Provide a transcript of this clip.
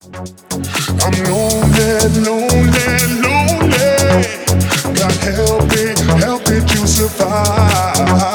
I'm lonely, lonely, lonely. God help me to survive.